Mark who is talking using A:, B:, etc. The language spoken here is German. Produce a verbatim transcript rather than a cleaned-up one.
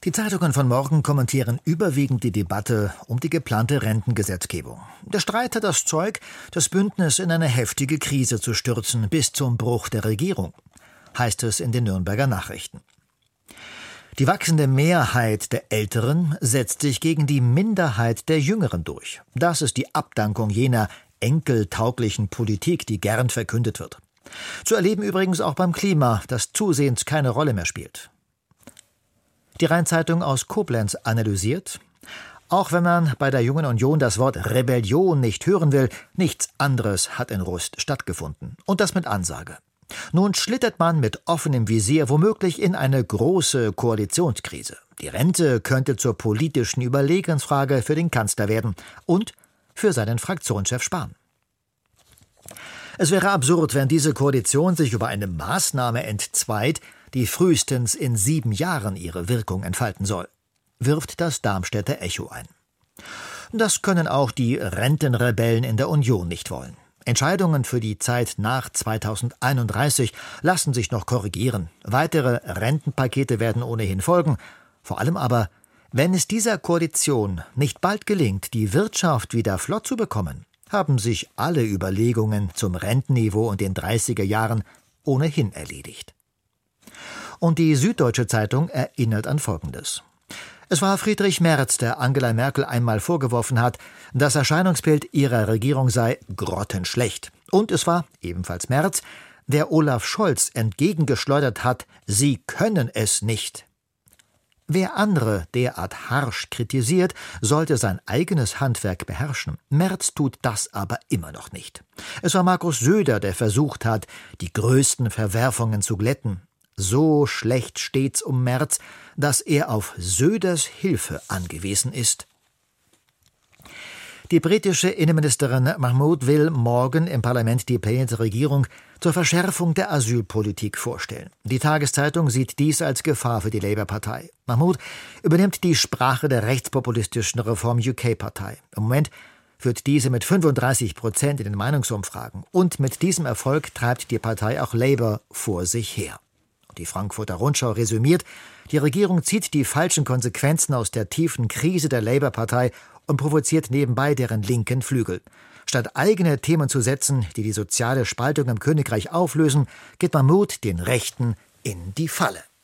A: Die Zeitungen von morgen kommentieren überwiegend die Debatte um die geplante Rentengesetzgebung. Der Streit hat das Zeug, das Bündnis in eine heftige Krise zu stürzen, bis zum Bruch der Regierung, heißt es in den Nürnberger Nachrichten. Die wachsende Mehrheit der Älteren setzt sich gegen die Minderheit der Jüngeren durch. Das ist die Abdankung jener enkeltauglichen Politik, die gern verkündet wird. Zu erleben übrigens auch beim Klima, das zusehends keine Rolle mehr spielt. Die Rhein-Zeitung aus Koblenz analysiert: Auch wenn man bei der Jungen Union das Wort Rebellion nicht hören will, nichts anderes hat in Rust stattgefunden. Und das mit Ansage. Nun schlittert man mit offenem Visier womöglich in eine große Koalitionskrise. Die Rente könnte zur politischen Überlegensfrage für den Kanzler werden und für seinen Fraktionschef Spahn. Es wäre absurd, wenn diese Koalition sich über eine Maßnahme entzweit, die frühestens in sieben Jahren ihre Wirkung entfalten soll, wirft das Darmstädter Echo ein. Das können auch die Rentenrebellen in der Union nicht wollen. Entscheidungen für die Zeit nach zweitausendeinunddreißig lassen sich noch korrigieren. Weitere Rentenpakete werden ohnehin folgen. Vor allem aber, wenn es dieser Koalition nicht bald gelingt, die Wirtschaft wieder flott zu bekommen, haben sich alle Überlegungen zum Rentenniveau in den dreißiger Jahren ohnehin erledigt. Und die Süddeutsche Zeitung erinnert an Folgendes. Es war Friedrich Merz, der Angela Merkel einmal vorgeworfen hat, das Erscheinungsbild ihrer Regierung sei grottenschlecht. Und es war, ebenfalls Merz, der Olaf Scholz entgegengeschleudert hat, sie können es nicht. Wer andere derart harsch kritisiert, sollte sein eigenes Handwerk beherrschen. Merz tut das aber immer noch nicht. Es war Markus Söder, der versucht hat, die größten Verwerfungen zu glätten. So schlecht steht's um Merz, dass er auf Söders Hilfe angewiesen ist. Die britische Innenministerin Mahmood will morgen im Parlament die Pläne der Regierung zur Verschärfung der Asylpolitik vorstellen. Die Tageszeitung sieht dies als Gefahr für die Labour-Partei. Mahmood übernimmt die Sprache der rechtspopulistischen Reform-U K-Partei. Im Moment führt diese mit fünfunddreißig Prozent in den Meinungsumfragen. Und mit diesem Erfolg treibt die Partei auch Labour vor sich her. Die Frankfurter Rundschau resümiert, die Regierung zieht die falschen Konsequenzen aus der tiefen Krise der Labour-Partei und provoziert nebenbei deren linken Flügel. Statt eigene Themen zu setzen, die die soziale Spaltung im Königreich auflösen, geht Mahmood den Rechten in die Falle.